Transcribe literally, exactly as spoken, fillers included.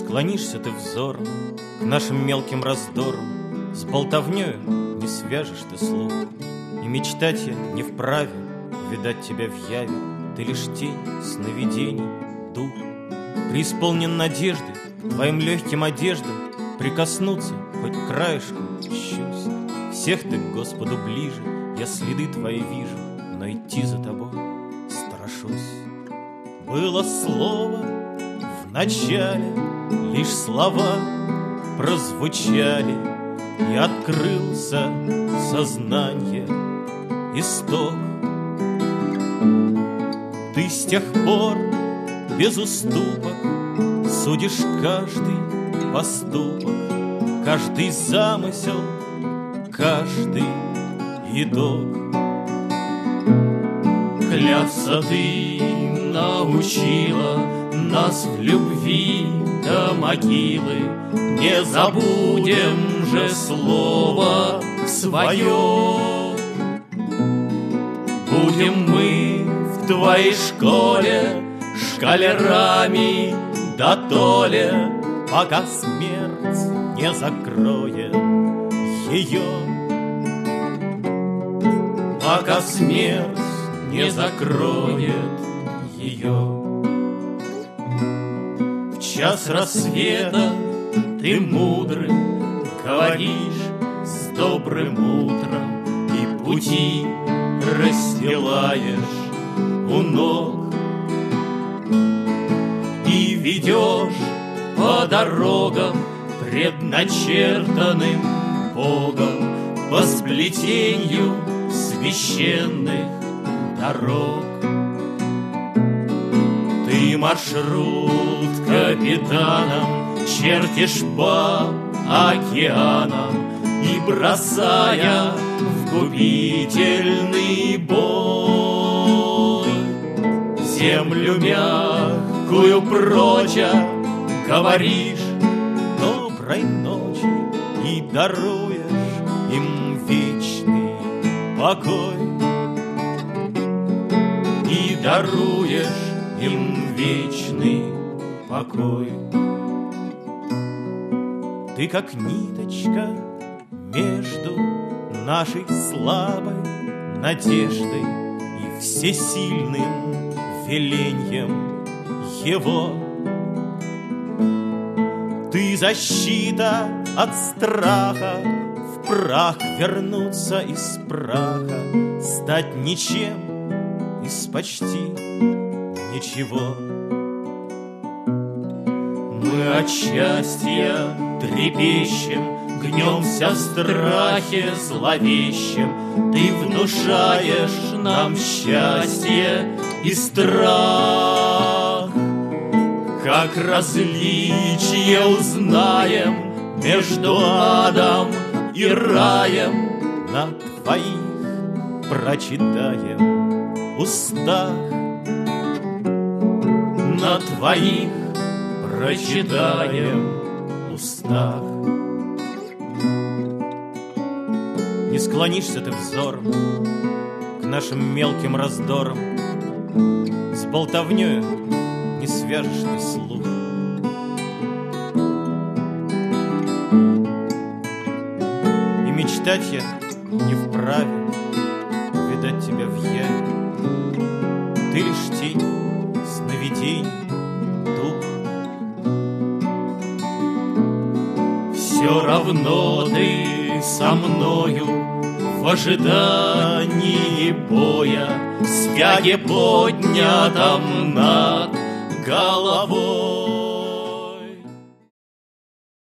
склонишься ты взором к нашим мелким раздорам, с болтовнёю не свяжешь ты слух, и мечтать я не вправе видать тебя в яве. Ты лишь тень сновидений, дух, преисполнен надежды твоим легким одеждам, прикоснуться хоть краешком щусь. Всех ты к Господу ближе, я следы твои вижу, но идти за тобой страшусь. Было слово в начале, лишь слова прозвучали, и открылся сознание исток. Ты с тех пор без уступок судишь каждый поступок, каждый замысел, каждый итог. Клясться ты научила нас в любви до могилы, не забудем же слово свое. Будем мы в твоей школе школярами да толе, пока смерть не закроет ее, пока смерть не закроет ее. В час рассвета ты мудрым говоришь с добрым утром, и пути расстилаешь у ног, и ведешь по дорогам, предначертанным Богом, по сплетенью священных дорог. Ты маршрут капитаном чертишь по океанам, и бросая в губительный бой землю мягкую проча, говоришь доброй ночи и даруешь им вечный покой, и даруешь им вечный покой. Ты как ниточка между нашей слабой надеждой и всесильным веленьем его. Ты защита от страха, в прах вернуться из праха, стать ничем из почти ничего. Мы от счастья трепещем, гнемся в страхе зловещем. Ты внушаешь нам счастье и страх. Как различие узнаем между адом и раем, на твоих прочитаем устах, на твоих прочитаем устах. Не склонишься ты взором к нашим мелким раздорам, с болтовнёю не свяжешь ты слух. И мечтать я не вправе видать тебя в яве. Ты лишь тень сновидений, дух. Все равно ты со мною в ожидании боя, с фяги поднятом над головой.